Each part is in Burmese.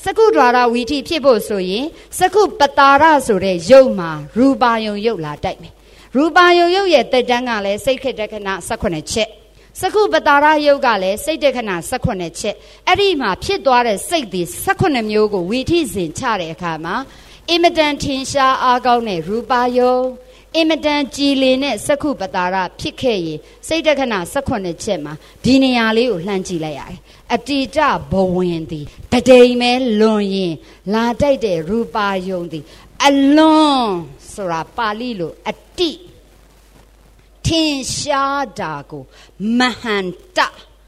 ကုဒွါရဝီထိဖြစ်ဖို့ဆိုရင်စကုပတာရဆိုတဲ့ယုတ်မှာရူပါယုံယုတ်လာတိုက်မယ်ရူပါယုံယုတ်ရဲ့တက်တန်းကလည်းစိတ်ခေတ္တခဏ18ချက်စကုပတာရယုတ်ကလည်းစိတ်တခဏ18ချက်အဲ့ဒီမှာဖြစ်သွားတဲ့စိတ်ဒီ18မျိုးကိုဝီထိစဉ်ချတဲ့အခါမှာအင်မတန်ထင်ရှားအားကောင်းတဲ့ရူပါယုံအင်မတန်ကြည်လင်တဲ့စကုပတာရဖြစ်ခဲ့ရင်စိတ်တခဏ18ချက်မှာဒီနေရာလေးကိုလှမ်းကြည့်လိုက်ရတယ်အတိတဘဝင်သည်တတိမ်မဲလွန်ရင်လာတိုက်တဲ့ရူပါယုံသည်အလွန်ဆိုတာပါဠိလိုအတိထင်ရှားတာကိုမဟန္တ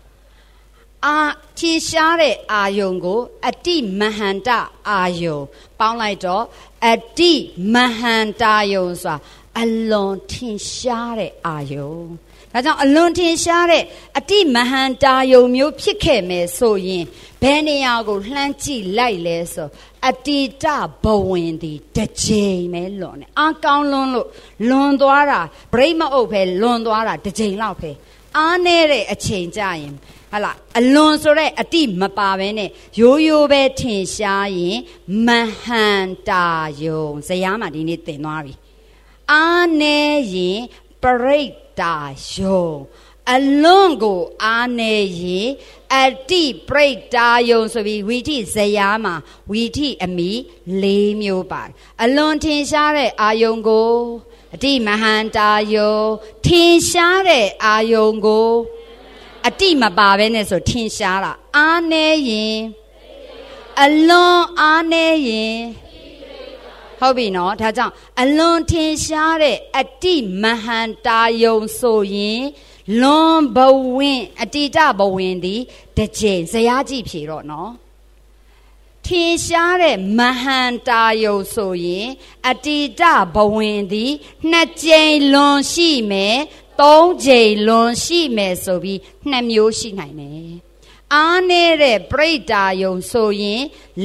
ထင်ရှားတဲ့အာယုံကိုအတိမဟန္တအာယုံပေါင်းလိုက်တော့အတိမဟန္တာယုံဆိုတာအလွန်ထင်ရှားတဲ့အာယုံဒါကြောင့်အလွန်ထင်ရှားတဲ့အတိမဟန္တာယုံမျိုးဖြစ်ခဲ့မယ်ဆိုရင်ဘယ်နေရာကိုလှမ်းကြည့်လိုက်လဲဆိုအတိတဘဝင်သည်တစ်ချိန်ပဲလွန်တယ်အားကောင်းလွန်းလို့လွန်သွားတာဗရိတ်မအုပ်ပဲလွန်သွားတာတစ်ချိန်လောက်ပဲအားနည်းတဲ့အချိန်ကြရင်ဟလာအလွန်ဆိုတဲ့အတိမပါဘဲနဲ့ရိုးရိုးပဲထင်ရှားရင်မဟန္တာယုံဇယားမှာဒီနေ့သင်သွားပြီအားနည်းရင်ပရိတ်တာယုံအလွန်ကိုအားနည်းရင်အတိပရိတ်တာယုံဆိုပြီးဝီထိဇယားမှာဝီထိအမိ၄မျိုးပါတယ်အလွန်ထင်ရှားတဲ့အာယုံကိုအတိမဟန္တာယုံထင်ရှားတဲ့အာယုံကိုအတိမပါဘဲနဲ့ဆိုထင်ရှားတာအားနည်းရင်အလွန်အားနည်းရင်ဟုတ်ပြီနော်ဒါကြောင့်အလွန်ထင်ရှားတဲ့အတိမဟန္တာယုံဆိုရင်လွန်ဘဝင်အတိတဘဝင်သည်တစ်ချိန်ဇယားကြည့်ဖြေတော့နော်ထင်ရှားတဲ့မဟန္တာယုံဆိုရင်အတိတဘဝင်သည်2ကြိမ်လွန်ရှိမယ်3ကြိမ်လွန်ရှိမယ်ဆိုပြီး2မျိုးရှိနိုင်တယ်အားနေတဲ့ပရိတ်တာယုံဆိုရင်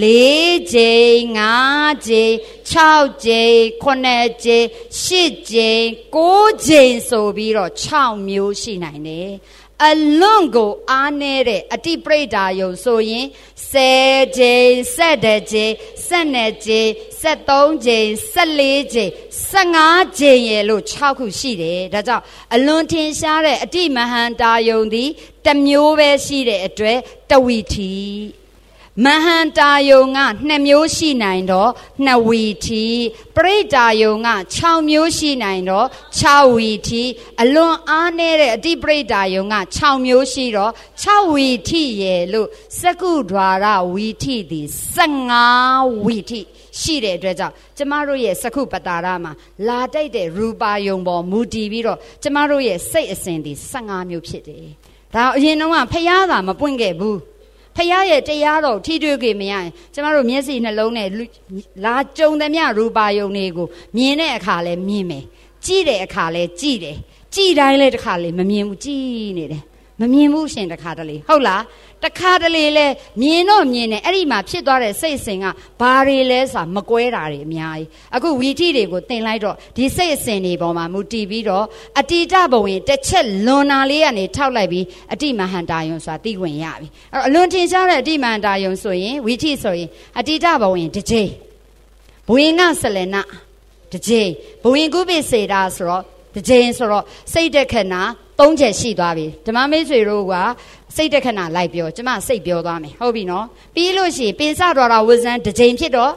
4ကြိမ်5ကြိမ်6ကြိမ်9ကြိမ်10ကြိမ်9ကြိမ်ဆိုပြီးတော့6မျိုးရှိနိုင်တယ်အလွန်ကိုအားနေတဲ့အတိပရိတ်တာယုံဆိုရင်10ကြိမ်17ကြိမ်12ကြိမ်13ကြိမ်14ကြိမ်15ကြိမ်ရဲ့လို့6ခုရှိတယ်ဒါကြောင့်အလွန်ထင်ရှားတဲ့အတိမဟန္တာယုံသည်တစ်မျိုးပဲရှိတဲ့အတွက်တဝီထီမဟန္တာယုံက2မျိုးရှိနိုင်တော့2ဝီထီပရိတ်တာယုံက6မျိုးရှိနိုင်တော့6ဝီထီအလွန်အားနည်းတဲ့အတိပရိတ်တာယုံက6မျိုးရှိတော့6ဝီထီရဲ့လို့စကုဒွါရဝီထီသည်15ဝီထီရှိတဲ့အတွက်ကြောင့်ကျမတို့ရဲ့စကုပတာရမှာလာတိုက်တဲ့ရူပါယုံပေါ်မူတည်ပြီးတော့ကျမတို့ရဲ့စိတ်အစဉ်သည်15မျိုးဖြစ်တယ်ဒါအရင်တော့ဖျားတာမပွင့်ခဲ့ဘူးဖျားရဲ့တရားတော်ထိတွေ့ကြမရရင်ကျမတို့မျက်စိနှလုံးနဲ့လာကြုံသမျှရူပါယုံတွေကိုမြင်တဲ့အခါလဲမြင်မယ်ကြည့်တဲ့အခါလဲကြည့်တယ်ကြည့်တိုင်းလဲတစ်ခါလဲမမြင်ဘူးကြည့်နေတယ်မမြင်ဘူးရှင်တစ်ခါတလေဟုတ်လားတစ်ခါတလေလဲမြင်တော့မြင်တယ်အဲ့ဒီမှာဖြစ်သွားတဲ့စိတ်အစဉ်ကဘာတွေလဲဆိုတာမကွဲတာတွေအများကြီးအခုဝီထိတွေကိုသင်လိုက်တော့ဒီစိတ်အစဉ်တွေပေါ်မှာမူတည်ပြီးတော့အတိတဘဝင်တစ်ချက်လွန်နာလေးကနေထောက်လိုက်ပြီးအတိမဟန္တာယုံဆိုတာသိဝင်ရပြီအဲ့တော့အလွန်ထင်ရှားတဲ့အတိမဟန္တာယုံဆိုရင်ဝီထိဆိုရင်အတိတဘဝင်တစ်ချိန်ဘဝင်ကဆလနတစ်ချိန်ဘဝင်ကုပိစေတာဆိုတော့တစ်ချိန်ဆိုတော့စိတ်တခဏ3ချက်ရှိသွားပြီဓမ္မမိတ်ဆွေတို့ကစိတ်တခဏလိုက်ပြောကျမစိတ်ပြောသွားမယ်ဟုတ်ပြီနော်ပြီးလို့ရှိရင်ပိစတော်တာဝဇန်တစ်ချိန်ဖြစ်တော့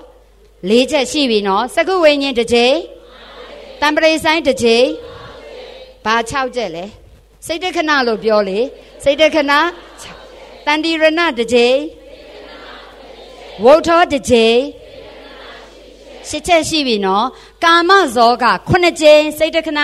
4ချက်ရှိပြီနော်စကုဝိညာဉ်တစ်ချိန်တံပရိဆိုင်တစ်ချိန်ဘာ6ချက်လဲစိတ်တခဏလို့ပြောလေစိတ်တခဏတန်တိရဏတစ်ချိန်ဝုထောတစ်ချိန်10ချက်ရှိပြီနော်ကာမဇောက9ချိန်စိတ်တခဏ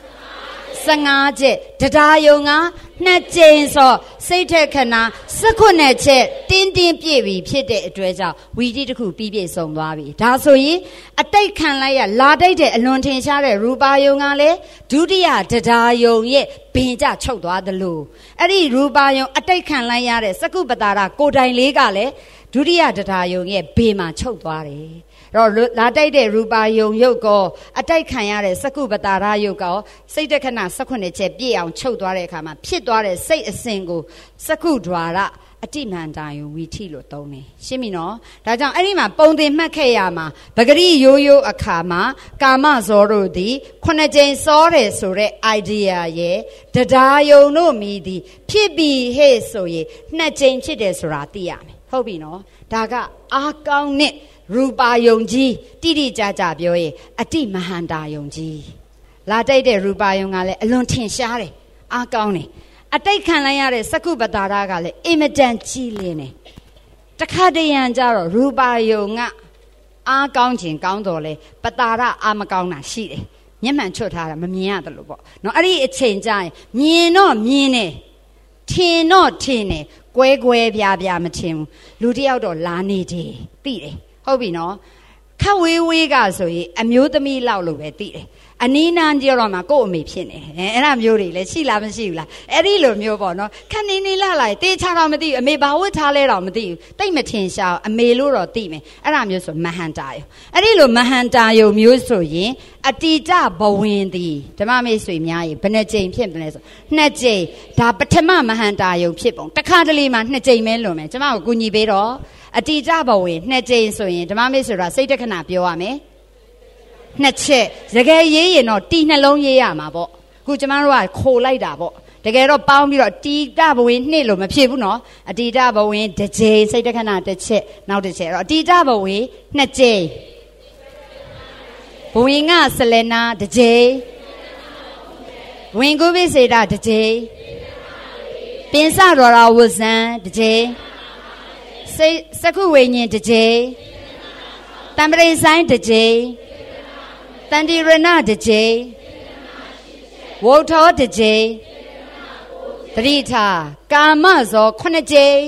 15ချက်တရားယုံက2ကြိမ်ဆိုစိတ်ထက်ခဏ19ချက်တင်းတင်းပြည့်ပြီဖြစ်တဲ့အတွက်ကြောင့်ဝီတိတစ်ခုပြီးပြည့်စုံသွားပြီဒါဆိုရင်အတိတ်ခံလိုက်ရလာတိုက်တဲ့အလွန်ထင်ရှားတဲ့ရူပါယုံကလည်းဒုတိယတရားယုံရဲ့ဘင်ကြချုပ်သွားသလိုအဲ့ဒီရူပါယုံအတိတ်ခံလိုက်ရတဲ့စကုပတာရကိုတိုင်လေးကလည်းဒုတိယတရားယုံရဲ့ဘေးမှာချုပ်သွားတယ်တော့လာတိုက်တဲ့ရူပါယုံယုတ်ကောအတိုက်ခံရတဲ့စကုပတာရယုတ်ကောစိတ်တခဏ18ချက်ပြည့်အောင်ချုပ်သွားတဲ့အခါမှာဖြစ်သွားတဲ့စိတ်အစဉ်ကိုစကုဒွါရအတိမန္တာယုံဝီထိလို့သုံးတယ်ရှင်းပြီနော်ဒါကြောင့်အဲ့ဒီမှာပုံသင်မှတ်ခဲ့ရမှာပဂရိရိုးရိုးအခါမှာကာမဇောတို့သည်9ကြိမ်စောတယ်ဆိုတဲ့ idea ရဲ့တရားယုံတို့မိသည်ဖြစ်ပြီးဟဲ့ဆိုရင်2ကြိမ်ဖြစ်တယ်ဆိုတာသိရမယ်ဟုတ်ပြီနော်ဒါကအားကောင်းတဲ့ရူပါယုံကြီးတိတိကျကျပြောရင်အတိမဟန္တာယုံကြီးလာတိုက်တဲ့ရူပါယုံကလည်းအလွန်ထင်ရှားတယ်အားကောင်းတယ်အတိတ်ခံလိုက်ရတဲ့စကုပ္ပတာရကလည်းအင်မတန်ကြီးလင်းတယ်တခါတရံကြတော့ရူပါယုံကအားကောင်းခြင်းကောင်းတော်လဲပတာရအားမကောင်းတာရှိတယ်မျက်မှန်ချွတ်ထားတာမမြင်ရတယ်လို့ပေါ့နော်အဲ့ဒီအချိန်ကျရင်မြင်တော့မြင်တယ်ထင်တော့ထင်တယ်ကွဲကွဲပြားပြားမထင်ဘူးလူတယောက်တော့လာနေတယ်သိတယ်ဟုတ်ပြီနော်ခက်ဝေးဝေးကဆိုရင်အမျိုးသမီးလောက်လို့ပဲသိတယ်အနီးနားကြတော့မှကို့အမေဖြစ်နေတယ်အဲ့ဒါမျိုးတွေလည်းရှိလားမရှိဘူးလားအဲ့ဒီလိုမျိုးပေါ့နော်ခက်နေနေလာလိုက်တေးချတော့မသိဘူးအမေဘာဝတ်ထားလဲတော့မသိဘူးတိတ်မထင်ရှားအမေလို့တော့သိမယ်အဲ့ဒါမျိုးဆိုမဟန္တာယုံအဲ့ဒီလိုမဟန္တာယုံမျိုးဆိုရင်အတိတဘဝင်သည်ဓမ္မမိတ်ဆွေများရေဘယ်နှကြိမ်ဖြစ်မလဲဆို2ကြိမ်ဒါပထမမဟန္တာယုံဖြစ်ပုံတစ်ခါတလေမှ2ကြိမ်ပဲလွန်မယ်ကျမကိုကူညီပေးတော့အတိတဘဝင်2ကြိမ်ဆိုရင်ဓမ္မမိတ်ဆိုတာစိတ်တခဏပြောရမယ်2ချက်တကယ်ရေးရင်တော့တီနှလုံးရေးရမှာပေါ့အခုကျမတို့ကခိုလိုက်တာပေါ့တကယ်တော့ပေါင်းပြီးတော့တီတဘဝင်2လို့မဖြစ်ဘူးနော်အတီတဘဝင်1ကြိမ်စိတ်တခဏ1ချက်နောက်1ချက်အဲ့တော့အတီတဘဝင်2ကြိမ်ဘဝင်ကဆလနာ1ကြိမ်ဝင်ကုပိစေတာ1ကြိမ်ပင်စတော်ရာဝဇံ1ကြိမ်စိတ်စကုဝိညာဉ်1ကြိမ်တံပရိဆိုင်1ကြိမ်တန်တိရဏ1ကြိမ်ဝုထော1ကြိမ်သတိထားကာမဇော9ကြိမ်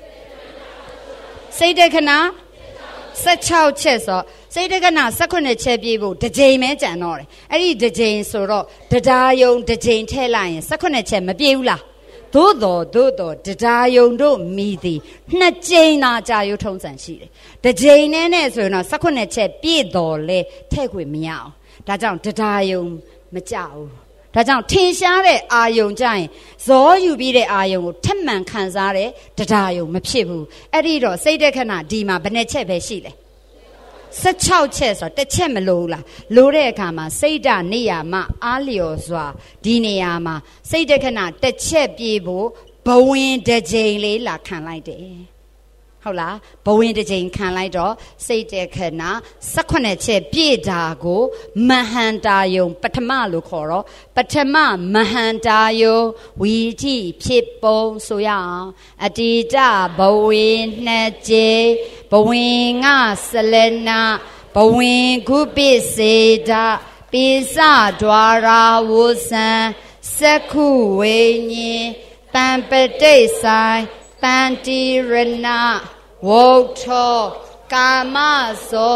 စိတ်တခဏ16ချက်ဆိုစိတ်တခဏ18ချက်ပြည့်ဖို့1ကြိမ်ပဲကြံတော့တယ်အဲ့ဒီ1ကြိမ်ဆိုတော့တရားယုံ1ကြိမ်ထည့်လိုက်ရင်18ချက်မပြည့်ဘူးလားသို့တော်တရားယုံတို့မိသည်2ကြိမ်သာကြာရုံထုံးစံရှိတယ်1ကြိမ်နဲ့ဆိုရင်တော့18ချက်ပြည့်တော်လဲထည့်ခွင့်မရအောင်ဒါကြောင့်တရားယုံမကြဘူးဒါကြောင့်ထင်ရှားတဲ့အာယုံကြရင်ဇောယူပြီးတဲ့အာယုံကိုထက်မှန်ခံစားတဲ့တရားယုံမဖြစ်ဘူးအဲ့ဒီတော့စိတ်တခဏဒီမှာဘယ်နှချက်ပဲရှိလဲ16ချက်ဆိုတစ်ချက်မလိုဘူးလားလိုတဲ့အခါမှာစိတ်ဓာတ်နေရာမှာအားလျော်စွာဒီနေရာမှာစိတ်တခဏတစ်ချက်ပြေးဖို့ဘဝင်တစ်ကြိမ်လေးလာခံလိုက်တယ်ဟုတ်လားဘဝင်တစ်ကြိမ်ခံလိုက်တော့စိတ်တခဏ18ချက်ပြည့်တာကိုမဟန္တာယုံပထမလို့ခေါ်တော့ပထမမဟန္တာယုံဝီတိဖြစ်ပုံဆိုရအောင်အတိတဘဝင်2ကြိမ်ဘဝင်ကဆလနာဘဝင်ကုပိစေတာပိစဒွာရာဝဇံစကုဝိညာဉ်တံပတိဆိုင်တန်တိရဏဝုထောကာမဇော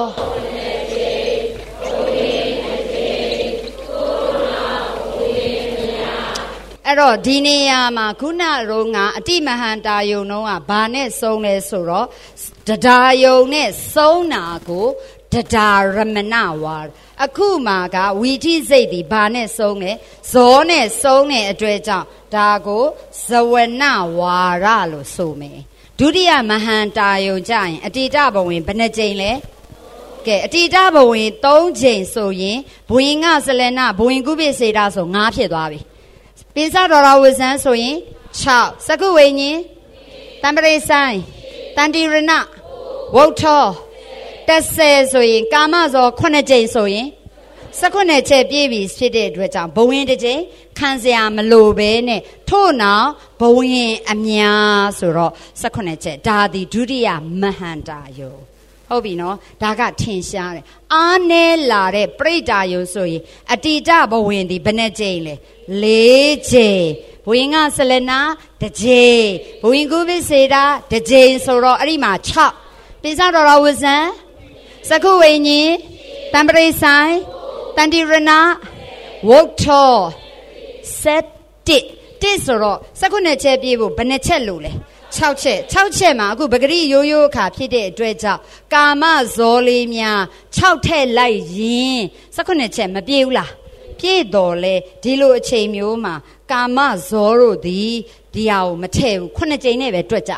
အဲ့တော့ဒီနေရာမှာခုနရောကအတိမဟန္တာယုံတော့ကဘာနဲ့ဆုံးလဲဆိုတော့တရားယုံနဲ့ဆုံးတာကိုတရားရမဏဝါအခုမှာကဝီထိစိတ်ဒီဘာနဲ့ဆုံးလဲဇောနဲ့ဆုံးတဲ့အတွက်ကြောင့်ဒါကိုဇဝနဝါရလို့ဆိုမယ်ဒုတိယမဟန္တာယုံကြရင်အတိတဘဝင်ဘယ်နှကြိမ်လဲကဲအတိတဘဝင်3ကြိမ်ဆိုရင်ဘဝင်ကဆလနာဘဝင်ကုပိစေတာဆို9ဖြစ်သွားပြီပိစတော်ရာဝဇံဆိုရင်6စကုဝိညာဉ်တံပရိဆိုင်တန်တိရဏဝုထော10ဆိုရင်ကာမဇော9ကြိမ်ဆိုရင်18ချက်ပြည့်ပြီဖြစ်တဲ့အတွက်ကြောင့်ဘဝင်တစ်ကြိမ်ခံစရာမလိုပဲနဲ့ထို့နောက်ဘဝင်အများဆိုတော့18ချက်ဒါသည်ဒုတိယမဟန္တာယုံဟုတ်ပြီနော်ဒါကထင်ရှားတယ်အားနဲလာတဲ့ပရိဒါယုံဆိုရင်အတိတဘဝင်ဒီဘယ်နှကြိမ်လဲ4ကြိမ်ဘဝင်ကဆလနာ1ကြိမ်ဘဝင်ကုပိစေတာ1ကြိမ်ဆိုတော့အဲ့ဒီမှာ6ပိစတော်ရာဝဇံစကုဝိညာဉ်တံပရိဆိုင်တန်တိရဏဝုထော7ဆိုတော့18ချက်ပြည့်ဖို့ဘယ်နှချက်လို့လဲ6ချက်မှာအခုပဂရိရိုးရိုးအခါဖြစ်တဲ့အတွက်ကြောင့်ကာမဇောလေးများ6ထည့်လိုက်ရင်18ချက်မပြည့်ဘူးလားပြည့်တော်လဲဒီလိုအချိန်မျိုးမှာကာမဇောတို့သည်ဒီဟာကိုမထည့်ဘူး9ကြိမ်နဲ့ပဲတွက်ကြတယ်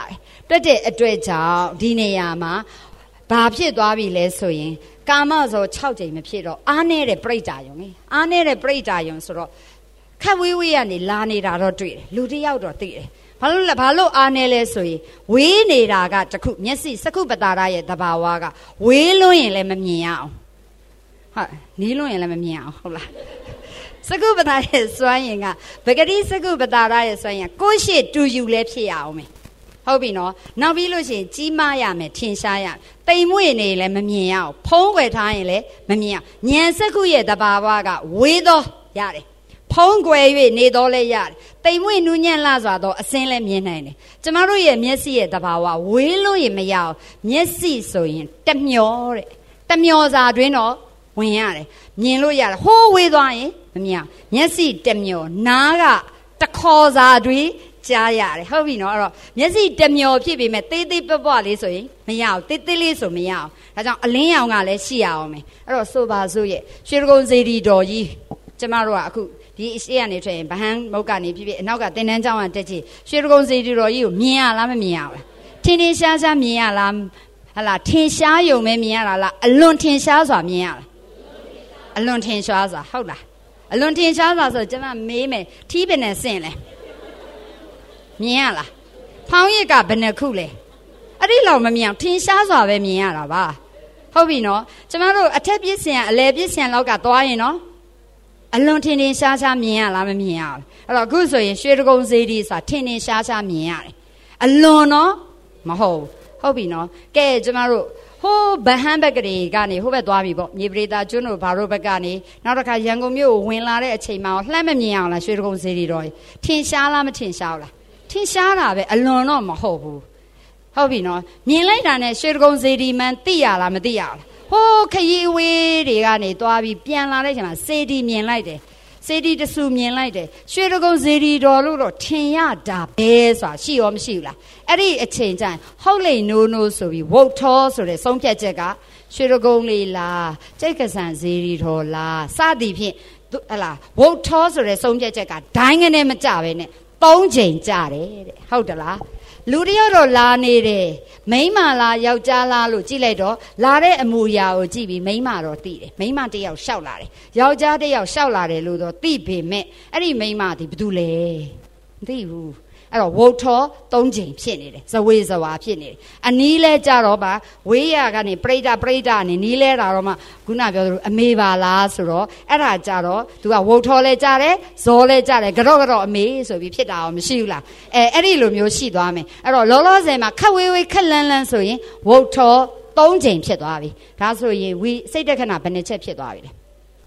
တွက်တဲ့အတွေ့ကြောင့်ဒီနေရာမှာဘာဖြစ်သွားပြီလဲဆိုရင်ကာမဇော6ကြိမ်မဖြစ်တော့အားနေတဲ့ပြိတ္တာယုံလေအားနေတဲ့ပြိတ္တာယုံဆိုတော့ခက်ဝေးဝေးကနေလာနေတာတော့တွေ့တယ်လူတယောက်တော့သိတယ်ဘာလို့အားနေလဲဆိုရင်ဝေးနေတာကတခုမျက်စိစကုပ္ပတာရရဲ့သဘာဝကဝေးလွန်းရင်လည်းမမြင်ရအောင်ဟုတ်နီးလွန်းရင်လည်းမမြင်အောင်ဟုတ်လားစကုပ္ပတာရဲ့စွမ်းရင်ကဗဂတိစကုပ္ပတာရရဲ့စွမ်းရင်ကိုယ့်ရှိတူယူလဲဖြစ်ရအောင်မယ်ဟုတ်ပြီနော်နောက်ပြီးလို့ရှိရင်ကြီးမားရမယ်ထင်ရှားရတိမ်မွေ့နေလည်းမမြင်ရအောင်ဖုံးကွယ်ထားရင်လည်းမမြင်ရဉာဏ်စကုရဲ့သဘာဝကဝေးသောရတယ်ဖုံးကွယ်၍နေတော့လဲရတယ်တိမ်မွေ့နူးညံ့လာစွာတော့အစင်းလည်းမြင်နိုင်တယ်ကျမတို့ရဲ့မျက်စိရဲ့သဘာဝဝေးလို့ရင်မရအောင်မျက်စိဆိုရင်တမျောတဲ့တမျောစာတွင်တော့ဝင်ရတယ်မြင်လို့ရတယ်ဟိုးဝေးသွားရင်မမြင်မျက်စိတမျောနားကတခေါ်စာတွင်ကြားရတယ်ဟုတ်ပြီနော်အဲ့တော့မျက်စိတမျောဖြစ်ပေမဲ့သေးသေးပွားလေးဆိုရင်မရအောင်သေးသေးလေးဆိုမရအောင်ဒါကြောင့်အလင်းရောင်ကလည်းရှိရအောင်မယ်အဲ့တော့ဆိုပါစို့ရဲ့ရွှေတကုံစေတီတော်ကြီးကျမတို့ကအခုဒီအရှိကနေထွက်ရင်ဗဟန်းမုတ်ကနေဖြစ်ဖြစ်အနောက်ကတင်တန်းကျောင်းကတက်ချီရွှေတကုံစေတီတော်ကြီးကိုမြင်ရလားမမြင်ရဘူးထင်ထင်ရှားရှားမြင်ရလားဟလာထင်ရှားယုံပဲမြင်ရတာလားအလွန်ထင်ရှားစွာမြင်ရလားအလွန်ထင်ရှားစွာဟုတ်လားအလွန်ထင်ရှားစွာဆိုကျမမေးမယ်ထီးပင်နဲ့ဆင့်လဲမြင်ရလားဖောင်းရစ်ကဘယ်နှခုလဲအဲ့ဒီလောက်မမြင်အောင်ထင်ရှားစွာပဲမြင်ရတာပါဟုတ်ပြီနော်ကျမတို့အထက်ပြည့်စင်အလယ်ပြည့်စင်လောက်ကသွားရင်နော်အလွန်ထင်ထင်ရှားရှားမြင်ရလားမမြင်ရဘူးအဲ့တော့အခုဆိုရင်ရွှေတကုံစေတီဆိုတာထင်ထင်ရှားရှားမြင်ရတယ်အလွန်နော်မဟုတ်ဟုတ်ပြီနော်ကဲကျမတို့ဟိုးဗဟန်းဘက်ကလေးကနေဟိုဘက်သွားပြီပေါ့မြေပရိသကျွန်းတို့ဘာတို့ဘက်ကနေနောက်တစ်ခါရန်ကုန်မြို့ကိုဝင်လာတဲ့အချိန်မှာလှမ်းမမြင်အောင်လားရွှေတကုံစေတီတော်ထင်ရှားလားမထင်ရှားဘူးလားထင်ရှားတာပဲအလွန်တော့မဟုတ်ဘူးဟုတ်ပြီနော်မြင်လိုက်တာနဲ့ရွှေတကုံစေတီမှန်သိရလားမသိရလားဟိုးခရီးဝေးတွေကနေသွားပြီးပြန်လာတဲ့အချိန်မှာစေတီမြင်လိုက်တယ်စေတီတဆူမြင်လိုက်တယ်ရွှေတကုံစေတီတော်လို့တော့ထင်ရတာပဲဆိုတာရှိရောမရှိဘူးလားအဲ့ဒီအချိန်ကျရင်ဟုတ်လေနိုးနိုးဆိုပြီးဝုတ်ထောဆိုတဲ့ဆုံးဖြတ်ချက်ကရွှေတကုံလေးလားကျိတ်ကဆန်စေတီတော်လားစသည်ဖြင့်ဟလာဝုတ်ထောဆိုတဲ့ဆုံးဖြတ်ချက်ကဒိုင်းကနေမကြပဲနဲ့3ချိန်ကြတယ်တဲ့ဟုတ်တယ်လားလူတယောက်တော့လာနေတယ်မိန်းမလားယောက်ျားလားလို့ကြည့်လိုက်တော့လာတဲ့အမူအရာကိုကြည့်ပြီးမိန်းမတော့သိတယ်မိန်းမတယောက်ရှောက်လာတယ်ယောက်ျားတယောက်ရှောက်လာတယ်လို့တော့သိပေမဲ့အဲ့ဒီမိန်းမဒီဘာတူလဲမသိဘူးအဲ့တော့ဝုတ်ထော3ချိန်ဖြစ်နေတယ်ဇဝေဇဝါဖြစ်နေတယ်အနီးလဲကြတော့ပါဝေးရကနေပရိဒနေနီးလဲတာတော့မှခုနပြောသလိုအမေပါလားဆိုတော့အဲ့ဒါကြတော့သူကဝုတ်ထောလဲကြတယ်ဇောလဲကြတယ်ကတော့အမေဆိုပြီးဖြစ်တာရောမရှိဘူးလားအဲ့ဒီလိုမျိုးရှိသွားမယ်အဲ့တော့လောလောဆယ်မှာခက်ဝေးခက်လန်းလန်းဆိုရင်ဝုတ်ထော3ချိန်ဖြစ်သွားပြီဒါဆိုရင်ဝိစိတ်တက္ခဏဘယ်နှချက်ဖြစ်သွားပြီလဲ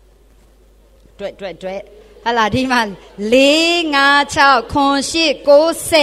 တွေ့ဟလာဒီမှာ4 5 6 9 10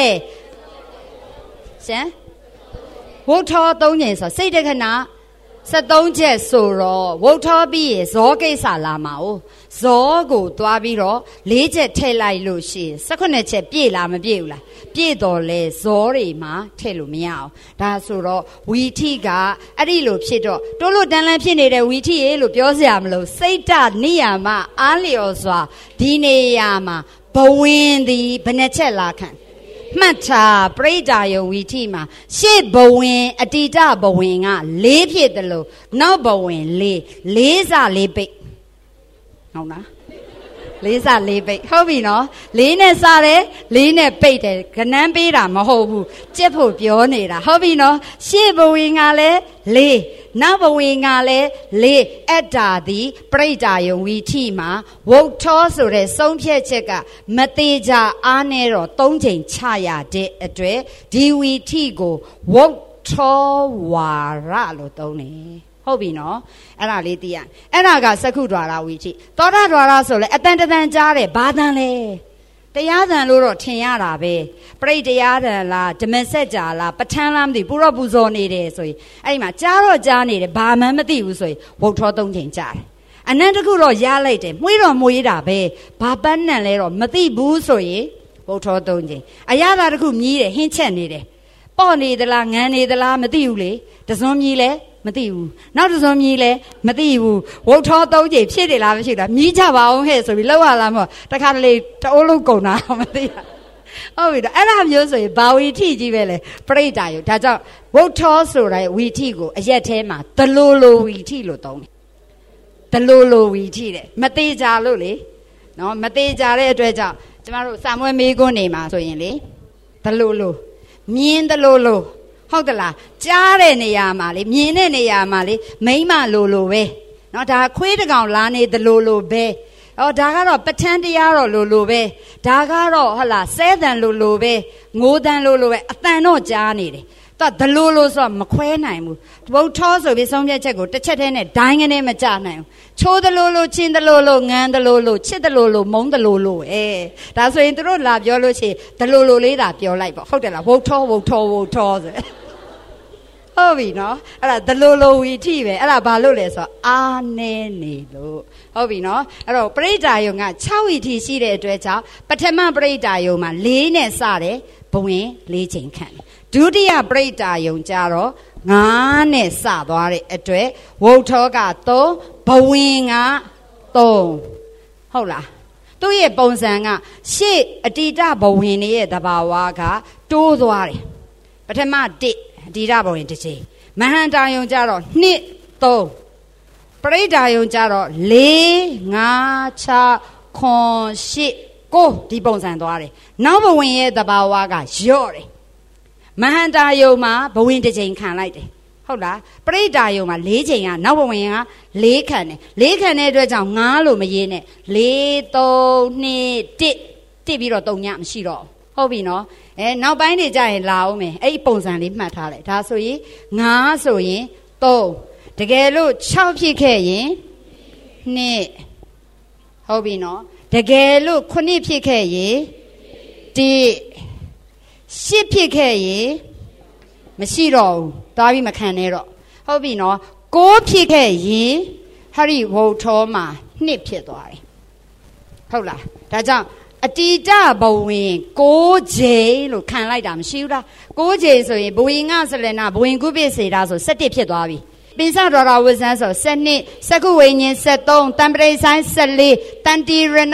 ရှမ်းဝုတ်ထော3ချိန်ဆိုစိတ်တက္ခဏ73ချက်ဆိုတော့ဝုတ်ထောပြီးရဇောကိစ္စလာမှာ哦ဇောကိုသွားပြီးတော့4ချက်ထည့်လိုက်လို့ရှိရင်18ချက်ပြည့်လားမပြည့်ဘူးလားပြည့်တော်လဲဇောတွေမှာထည့်လို့မရအောင်ဒါဆိုတော့ဝီထိကအဲ့ဒီလိုဖြစ်တော့တိုးလို့တန်းလန်းဖြစ်နေတဲ့ဝီထိရေလို့ပြောစရာမလိုစိတ်တနိယာမအားလျော်စွာဒီနေရာမှာဘဝင်သည်ဘယ်နှချက်လာခံမှတ်ထားပရိဒါယဝီထိမှာရှေ့ဘဝင်အတိတဘဝင်က4ဖြစ်တယ်လို့နောက်ဘဝင်4စ4ပိတ်ဟုတ်လား4စ4ပိတ်ဟုတ်ပြီနော်4နဲ့စတယ်4နဲ့ပိတ်တယ်ခဏန်းပေးတာမဟုတ်ဘူးကြက်ဖို့ပြောနေတာဟုတ်ပြီနော်ရှေ့ဘဝင်ကလည်း4နောက်ဘဝင်ကလည်း4အဲ့ဒါဒီပရိဒါယဝီထိမှာဝုတ်ထောဆိုတဲ့ဆုံးဖြတ်ချက်ကမသေးကြအားနဲ့တော့3ချိန်ချရတဲ့အတွက်ဒီဝီထိကိုဝုတ်ထောဝါရလို့သုံးတယ်ဟုတ်ပြီနော်အဲ့ဒါလေးသိရအဲ့ဒါကစက္ခုဒွါရဝီထိသောတာဒွါရဆိုလဲအတန်တန်ကြားတယ်ဘာတန်လဲတရားသံလို့တော့ထင်ရတာပဲပရိတရားသံလားဓမ္မစက်ကြာလားပဋ္ဌာန်းလားမသိဘူးပူဇော်နေတယ်ဆိုရင်အဲ့ဒီမှာကြားတော့ကြားနေတယ်ဘာမှမသိဘူးဆိုရင်ဝုတ်ထော3ချိန်ကြားတယ်အနန္တခုတော့ရလိုက်တယ်မွေးတော့မွေးတာပဲဘာပန်းနံလဲတော့မသိဘူးဆိုရင်ဝုတ်ထော3ချိန်အရသာတစ်ခုမြည်တယ်ဟင်းချက်နေတယ်ပေါ့နေသလားငန်းနေသလားမသိဘူးလေတစွန်းမြည်လဲမသိဘူးနောက်တစ်စုံမြည်လဲမသိဘူးဝုတ်ထော3ချိန်ဖြစ်တယ်လားမရှိလားမြည်ကြပါအောင်ဟဲ့ဆိုပြီးလောက်ရလားမဟုတ်တခါတလေတအိုးလုံးကုန်တာမသိရဟုတ်ပြီတော့အဲ့ဒါမျိုးဆိုရင်ဘာဝီထိကြီးပဲလေပရိဒါယုဒါကြောင့်ဝုထောဆိုတဲ့ဝီထိကိုအရက်ထဲမှာဒလိုလိုဝီထိလို့သုံးတယ်ဒလိုလိုဝီထိတဲ့မသေးကြလို့လေနော်မသေးကြတဲ့အတွက်ကြောင့်ကျမတို့စာမွေးမေးခွန်းနေမှာဆိုရင်လေဒလိုလိုမြင်ဒလိုလိုဟုတ်သလားကြားတဲ့နေရာမှာလေမြင်တဲ့နေရာမှာလေမိမလိုလိုပဲနော်ဒါခွေးတကောင်လာနေဒလိုလိုပဲဒါကတော့ပဋ္ဌာန်းတရားတော့လိုပဲဒါကတော့ဟုတ်လားစဲတန်လိုပဲငိုတန်လိုပဲအတန်တော့ကြားနေတယ်သူကဒလိုဆိုတော့မခွဲနိုင်ဘူးဘုထောဆိုပြီးဆုံးဖြတ်ချက်ကိုတစ်ချက်တည်းနဲ့ဒိုင်းကနေမကြနိုင်ဘူးချိုးဒလိုချင်းဒလိုငန်းဒလိုချစ်ဒလိုမုန်းဒလိုဒါဆိုရင်သူတို့လာပြောလို့ရှိရင်ဒလိုလေးသာပြောလိုက်ပေါ့ဟုတ်တယ်လားဝုထောဆိုဟုတ်ပြီနော်အဲ့ဒါဒလိုဝီထိပဲအဲ့ဒါဘာလို့လဲဆိုတော့အာနေနေလို့ဟုတ်ပြီနော်အဲ့တော့ပရိဒါယုံက6ဝီထိရှိတဲ့အတွက်ကြောင့်ပထမပရိဒါယုံမှာ4နဲ့စတယ်ဘဝင်4ချိန်ခန့်ဒုတိယပရိဒါယုံကြတော့9နဲ့စသွားတဲ့အတွက်ဝုထောက3ဘဝင်က3ဟုတ်လားသူ့ရဲ့ပုံစံကရှေ့အတိတဘဝင်ရဲ့တဘာဝကတိုးသွားတယ်ပထမ1အတိတဘဝင်တစ်ချိန်မဟန္တာယုံကြတော့2 3ပရိဒါယုံကြတော့4 5 6 9 10ဒီပုံစံသွားတယ်နောက်ဘဝင်ရဲ့တဘာဝကရော့တယ်မဟန္တာယုံမှာဘဝင်တစ်ချိန်ခံလိုက်တယ်ဟုတ်လားပရိဒါယုံမှာ4ချိန်ကနောက်ဘဝင်က4ခံတယ်4ခံတဲ့အတွက်ကြောင့်9လို့မရေးနဲ့4 3 2 1တိပြီးတော့3ညမရှိတော့ဟုတ်ပြီနော်နောက်ပိုင်းနေကြရင်လာအောင်မယ်အဲ့ဒီပုံစံလေးမှတ်ထားလိုက်ဒါဆိုရင်9ဆိုရင်3တကယ်လို့6ဖြစ်ခဲ့ရင်2ဟုတ်ပြီနော်တကယ်လို့9ဖြစ်ခဲ့ရင်1 8ဖြစ်ခဲ့ရင်မရှိတော့ဘူးသွားပြီးမခံနဲ့တော့ဟုတ်ပြီနော်9ဖြစ်ခဲ့ရင်ဟရိဝုထောမှာ2ဖြစ်သွားတယ်ဟုတ်လားဒါကြောင့်အတိတဘဝင်6ချိန်လို့ခံလိုက်တာမရှိဘူးလား6ချိန်ဆိုရင်ဘဝင်ငဆလနာဘဝင်ကုပိစေတာဆို17ဖြစ်သွားပြီပိစဒေါရဝဇန်းဆို12စကုဝိညာဉ်73တံပရိဆိုင်14တန်တီရဏ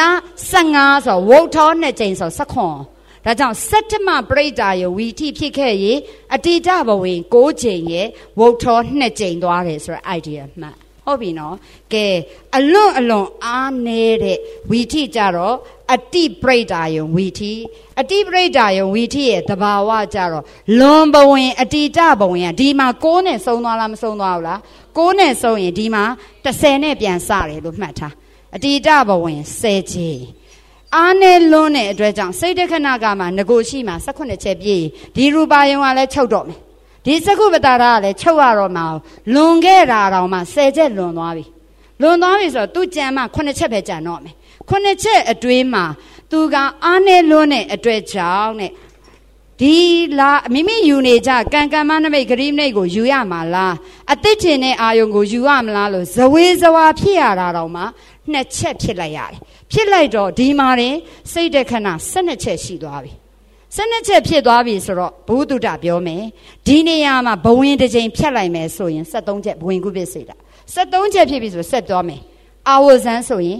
15ဆိုဝုထော2ချိန်ဆို19ဒါကြောင့်စတ္တမပရိဒါယဝီထိဖြစ်ခဲ့ရင်အတိတဘဝင်6ချိန်ရဲ့ဝုထော2ချိန်သွားတယ်ဆိုတဲ့ idea မှတ်ဟုတ်ပြီနော်ကဲအလွန်အားနေတဲ့ဝီထိကြတော့အတိပရိဒါယဝီထိအတိပရိဒါယဝီထိရဲ့တဘာဝကြတော့လွန်ဘဝင်အတိတဘဝင်ကဒီမှာ6နဲ့ဆုံးသွားလားမဆုံးသွားဘူးလား6နဲ့ဆုံးရင်ဒီမှာ10နဲ့ပြန်စတယ်လို့မှတ်ထားအတိတဘဝင်10ချိန်အားနဲ့လွန်းတဲ့အတွက်ကြောင့်စိတ်တခဏကမှငကိုရှိမှာ18ချက်ပြည့်ဒီရူပါယုံကလည်းချုပ်တော့မယ်ဒီစကုပတာရကလည်းချုပ်ရတော့မှာလွန်ခဲ့တာတော့မှ10ချက်လွန်သွားပြီဆိုတော့သူကြံမှ9ချက်ပဲကြံတော့မယ်9ချက်အတွင်းမှာသူကအားနဲ့လွန်းတဲ့အတွက်ကြောင့်တဲ့ဒီလာမိမိယူနေကြကံကမ္မနမိတ်ဂရိမနိတ်ကိုယူရမှာလားအသိထင်တဲ့အာယုံကိုယူရမလားလို့ဇဝေဇဝါဖြစ်ရတာတော့မှ2ချက်ဖြစ်လိုက်ရတယ်ဖြစ်လိုက်တော့ဒီမှာရင်စိတ်တခဏ12ချက်ရှိသွားပြီ12ချက်ဖြစ်သွားပြီဆိုတော့ဘုဒ္ဓပြောမယ်ဒီနေရာမှာဘဝင်တစ်ချိန်ဖြတ်လိုက်မယ်ဆိုရင်73ချက်ဘဝင်ကုပ္ပစေတာ73ချက်ဖြစ်ပြီဆိုဆက်သွားမယ်အာဝဇန်းဆိုရင်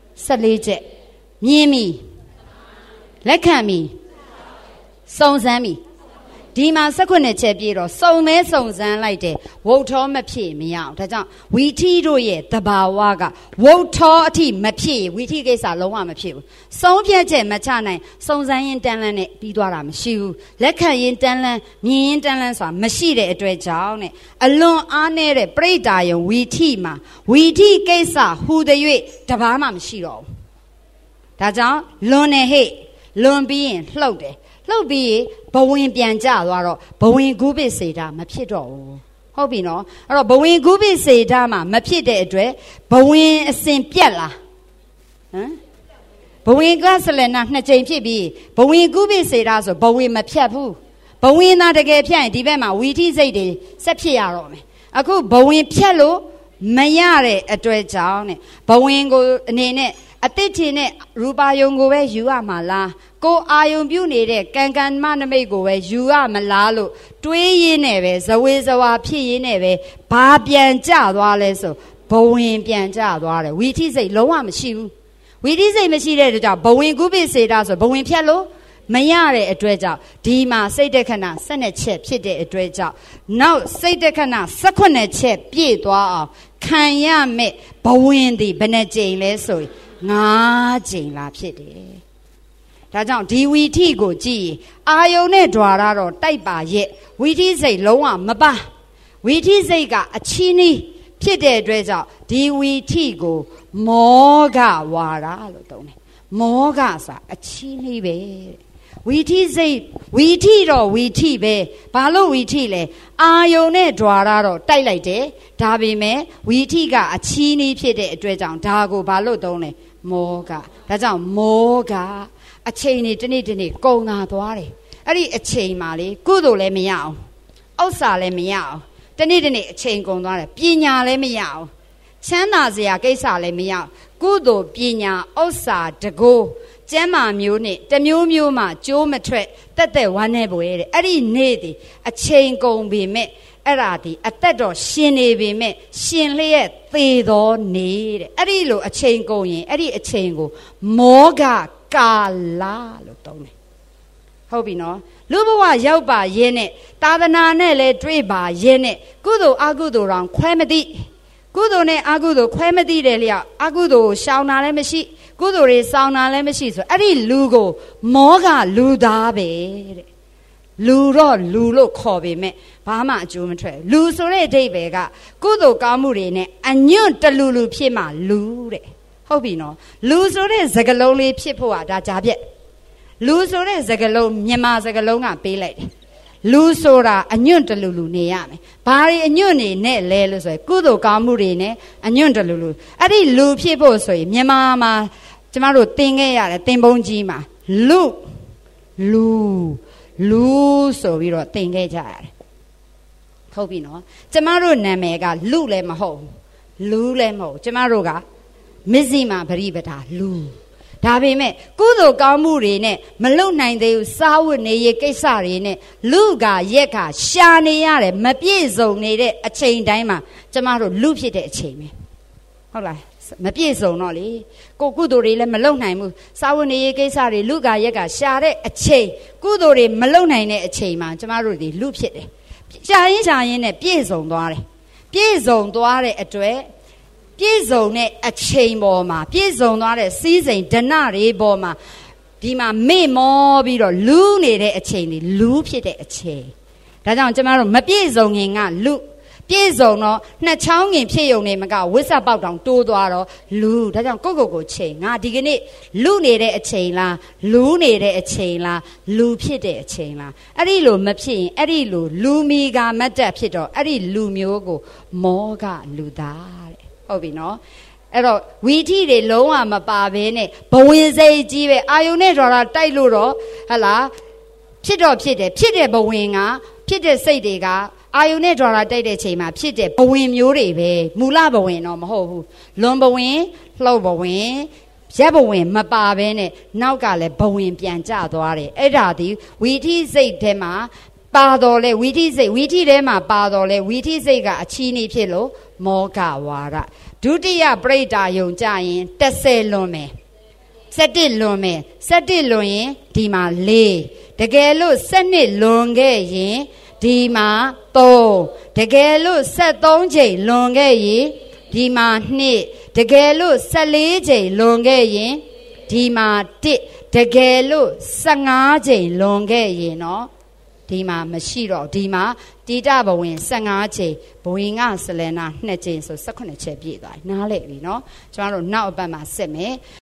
14ချက်မြင်ပြီလက်ခံပြီစုံစမ်းပြီဒီမှာ18ချက်ပြည့်တော့စုံမဲစုံစမ်းလိုက်တယ်ဝုတ်ထောမဖြစ်မရအောင်ဒါကြောင့်ဝီထီတို့ရဲ့တဘာဝကဝုတ်ထောအထိမဖြစ်ဝီထီကိစ္စလုံးဝမဖြစ်ဘူးစုံပြတ်ချက်မချနိုင်စုံစမ်းရင်တန်းလန်းနဲ့ပြီးသွားတာမရှိဘူးလက်ခံရင်တန်းလန်းမြင်ရင်တန်းလန်းဆိုတာမရှိတဲ့အတွက်ကြောင့်နဲ့အလွန်အားနည်းတဲ့ပရိဒါယုံဝီထီမှာဝီထီကိစ္စဟူတဲ့၍တဘာမှမရှိတော့ဘူးဒါကြောင့်လွန်နေဟဲ့လွန်ပြီးရင်လှုပ်တယ်လှုပ်ပြီးဘဝင်ပြန်ကြသွားတော့ဘဝင်ဂုပိစေတာမဖြစ်တော့ဘူးဟုတ်ပြီနော်အဲ့တော့ဘဝင်ဂုပိစေတာမှာမဖြစ်တဲ့အတွက်ဘဝင်အစဉ်ပြက်လားဘဝင်ကဆလနာ2ချိန်ဖြစ်ပြီးဘဝင်ဂုပိစေတာဆိုဘဝင်မဖြတ်ဘူးဘဝင်သားတကယ်ဖြတ်ရင်ဒီဘက်မှာဝီထိစိတ်တွေဆက်ဖြစ်ရတော့မယ်အခုဘဝင်ဖြတ်လို့မရတဲ့အတွက်ကြောင့်နဲ့ဘဝင်ကိုအနေနဲ့အတိတ်ထင်တဲ့ရူပါယုံကိုပဲယူရမှာလားကိုအာယုံပြုတ်နေတဲ့ကံကံမနမိတ်ကိုပဲယူရမလားလို့တွေးရင်းနဲ့ပဲဇဝေဇဝါဖြစ်ရင်းနဲ့ပဲဘာပြန်ကြသွားလဲဆိုဘဝင်ပြန်ကြသွားတယ်ဝီထိစိတ်လုံးဝမရှိဘူးဝီထိစိတ်မရှိတဲ့အတွက်ကြောင့်ဘဝင်ကုပိစေတာဆိုဘဝင်ဖြတ်လို့မရတဲ့အတွက်ကြောင့်ဒီမှာစိတ်တခဏ12ချက်ဖြစ်တဲ့အတွက်ကြောင့်နောက်စိတ်တခဏ18ချက်ပြည့်သွားအောင်ခံရမယ့်ဘဝင်သည်ဘယ်နှကြိမ်လဲဆိုရင်9ကြိမ်လာဖြစ်တယ်ဒါကြောင့်ဒီဝီထိကိုကြည့်အာယုန်နဲ့ဓွာရတော့တိုက်ပါရဲ့ဝီထိစိတ်လုံးဝမပါဝီထိစိတ်ကအချီးနှီးဖြစ်တဲ့အတွက်ကြောင့်ဒီဝီထိကိုမောဂဝါရလို့သုံးတယ်မောဂဆိုတာအချီးနှီးပဲဝီထိစိတ်ဝီထိတော့ဝီထိပဲဘာလို့ဝီထိလဲအာယုန်နဲ့ဓွာရတော့တိုက်လိုက်တယ်ဒါပေမဲ့ဝီထိကအချီးနှီးဖြစ်တဲ့အတွက်ကြောင့်ဒါကိုဘာလို့သုံးလဲမောဂဒါကြောင့်မောဂအချိန်နေတနေ့တနေ့ကုန်လာသွားတယ်အဲ့ဒီအချိန်မှာလေကုသိုလ်လည်းမရအောင်ဥစ္စာလည်းမရအောင်တနေ့တနေ့အချိန်ကုန်သွားတယ်ပညာလည်းမရအောင်ချမ်းသာစရာကိစ္စလည်းမရအောင်ကုသိုလ်ပညာဥစ္စာတကိုးကျမ်းမာမျိုးနဲ့တမျိုးမျိုးမှကြိုးမထွက်တက်တက်ဝမ်းနေပွေတဲ့အဲ့ဒီနေ့ဒီအချိန်ကုန်ပြီမဲ့အဲ့ဒါဒီအသက်တော်ရှင်နေပြီမဲ့ရှင်လျက်သေတော်နေတဲ့အဲ့ဒီလိုအချိန်ကုန်ရင်အဲ့ဒီအချိန်ကိုမောဂကာလလို့သုံးတယ်ဟုတ်ပြီနော်လူဘဝရောက်ပါရဲ့နဲ့သာသနာနဲ့လည်းတွေ့ပါရဲ့နဲ့ကုသိုလ်အကုသိုလ်တောင်ခွဲမသိကုသိုလ်နဲ့အကုသိုလ်ခွဲမသိတယ်လျောက်အကုသိုလ်ရှောင်တာလည်းမရှိကုသိုလ်တွေဆောင်တာလည်းမရှိဆိုအဲ့ဒီလူကိုမောဂလူသားပဲတဲ့လူတော့လူလို့ခေါ်ပေမဲ့ဘာမှအကျိုးမထွက်လူဆိုတဲ့အဓိပ္ပာယ်ကကုသိုလ်ကောင်းမှုတွေနဲ့အညွန့်တလူလူဖြစ်မှလူတဲ့ဟုတ်ပြီနော်လူဆိုတဲ့စကားလုံးလေးဖြစ်ဖို့ကဒါကြားပြက်လူဆိုတဲ့စကားလုံးမြန်မာစကားလုံးကပေးလိုက်တယ်လူဆိုတာအညွန့်တလူလူနေရမယ်ဘာတွေအညွန့်နေနဲ့လဲလို့ဆိုရင်ကုသိုလ်ကောင်းမှုတွေနဲ့အညွန့်တလူလူအဲ့ဒီလူဖြစ်ဖို့ဆိုရင်မြန်မာမှာကျမတို့သင်ခဲ့ရတယ်သင်ပုံးကြီးမှာလူဆိုပြီးတော့သင်ခဲ့ကြရတယ်ဟုတ်ပြီနော်ကျမတို့နာမည်ကလူလည်းမဟုတ်လူလည်းမဟုတ်ကျမတို့ကမဇ္ဈိမပရိပဒါလူဒါပေမဲ့ကုသိုလ်ကောင်းမှုတွေနဲ့မလုံနိုင်သေးဘူးစားဝတ်နေရေးကိစ္စတွေနဲ့လူကရက်ကရှာနေရတယ်မပြည့်စုံနေတဲ့အချိန်တိုင်းမှာကျမတို့လူဖြစ်တဲ့အချိန်ပဲဟုတ်လားမပြည့်စုံတော့လေကိုကုသိုလ်တွေလည်းမလုံနိုင်ဘူးစားဝတ်နေရေးကိစ္စတွေလူကရက်ကရှာတဲ့အချိန်ကုသိုလ်တွေမလုံနိုင်တဲ့အချိန်မှာကျမတို့ဒီလူဖြစ်တယ်ရှာရင်နဲ့ပြည့်စုံသွားတယ်ပြည့်စုံသွားတဲ့အတွက်ပြည့်စုံတဲ့အချိန်ပေါ်မှာပြည့်စုံသွားတဲ့စီးစိမ်ဒဏတွေပေါ်မှာဒီမှာမေ့မောပြီးတော့လူးနေတဲ့အချိန်တွေလူးဖြစ်တဲ့အချိန်ဒါကြောင့်ကျမတို့မပြည့်စုံခင်ကလူပြည့်စုံတော့နှစ်ချောင်းငင်ဖြစ်ယုံနေမကဝိဆပေါက်တောင်တိုးသွားတော့လူဒါကြောင့်ကိုချိန်ငါဒီကနေ့လူနေတဲ့အချိန်လားလူးနေတဲ့အချိန်လားလူဖြစ်တဲ့အချိန်လားအဲ့ဒီလိုမဖြစ်ရင်အဲ့ဒီလိုလူမီကမတ်တက်ဖြစ်တော့အဲ့ဒီလူမျိုးကိုမောဂလူသားတဲ့ဟုတ်ပြီနော်အဲ့တော့ဝီထိတွေလုံးဝမပါဘဲနဲ့ဘဝင်စိတ်ကြီးပဲအာယုန်နဲ့တော်တာတိုက်လို့တော့ဟလာဖြစ်တော့ဖြစ်တယ်ဖြစ်တဲ့ဘဝင်ကဖြစ်တဲ့စိတ်တွေကအာယုန်နဲ့တော်တာတိုက်တဲ့ချိန်မှာဖြစ်တဲ့ဘဝင်မျိုးတွေပဲမူလဘဝင်တော့မဟုတ်ဘူးလွန်ဘဝင်လှုပ်ဘဝင်ရက်ဘဝင်မပါဘဲနဲ့နောက်ကလည်းဘဝင်ပြန်ကျသွားတယ်အဲ့ဒါဒီဝီထိစိတ်ထဲမှာပါတော်လဲဝီထိစိတ်ဝီထိထဲမှာပါတော်လဲဝီထိစိတ်ကအချီးနှီးဖြစ်လို့မောဂဝါဒဒုတိယပရိဒါယုံကြရင်30လွန်မယ်17လွန်မယ်17လွန်ရင်ဒီမှာ4တကယ်လို့12လွန်ခဲ့ရင်ဒီမှာ3တကယ်လို့73ချိန်လွန်ခဲ့ရင်ဒီမှာ2တကယ်လို့14ချိန်လွန်ခဲ့ရင်ဒီမှာ1တကယ်လို့15ချိန်လွန်ခဲ့ရင်နော်ဒီမှာမရှိတော့ဒီမှာတိတဘဝင်15ချိန်ဘဝင်ကဆလနာ2ချိန်ဆို18ချက်ပြည့်သွားပြီနားလည်ပြီเนาะကျွန်တော်တို့နောက်အပတ်မှာစစ်မယ်